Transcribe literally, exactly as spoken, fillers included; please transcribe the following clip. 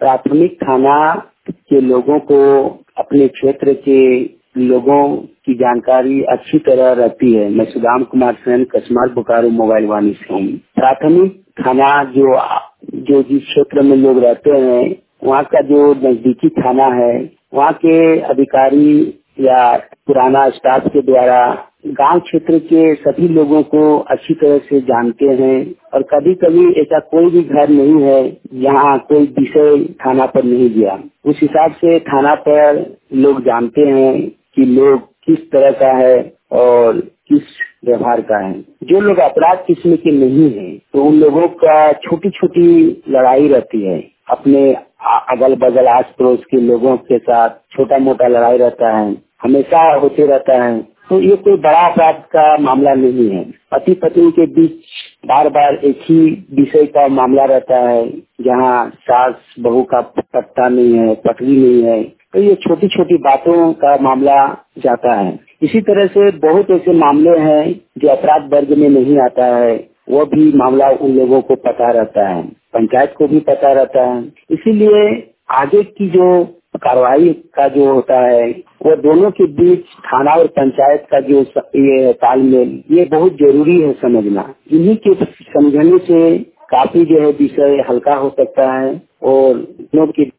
प्राथमिक थाना के लोगों को अपने क्षेत्र के लोगों की जानकारी अच्छी तरह रहती है। मैं सुदाम कुमार सेन, कस्मार बोकारो मोबाइल वाणी से हूँ। प्राथमिक थाना जो जो जिस क्षेत्र में लोग रहते हैं, वहाँ का जो नजदीकी थाना है, वहाँ के अधिकारी या पुराना स्टाफ के द्वारा गांव क्षेत्र के सभी लोगों को अच्छी तरह से जानते हैं और कभी कभी ऐसा कोई भी घर नहीं है जहाँ कोई विषय थाना पर नहीं गया। उस हिसाब से थाना पर लोग जानते हैं कि लोग किस तरह का है और किस व्यवहार का है। जो लोग अपराध किस्म के नहीं है तो उन लोगों का छोटी छोटी लड़ाई रहती है, अपने अगल बगल आस पड़ोस के लोगों के साथ छोटा मोटा लड़ाई रहता है, हमेशा होते रहता है। तो ये कोई बड़ा अपराध का मामला नहीं है। पति पत्नी के बीच बार बार एक ही विषय का मामला रहता है, जहाँ सास बहू का पट्टा नहीं है, पटरी नहीं है, तो ये छोटी छोटी बातों का मामला जाता है। इसी तरह से बहुत ऐसे मामले हैं जो अपराध वर्ग में नहीं आता है, वो भी मामला उन लोगों को पता रहता है, पंचायत को भी पता रहता है। इसीलिए आगे की जो कार्रवाई का जो होता है वो दोनों के बीच थाना और पंचायत का जो ये तालमेल, ये बहुत जरूरी है समझना। इन्हीं के समझने से काफी जो है विषय हल्का हो सकता है और दोनों के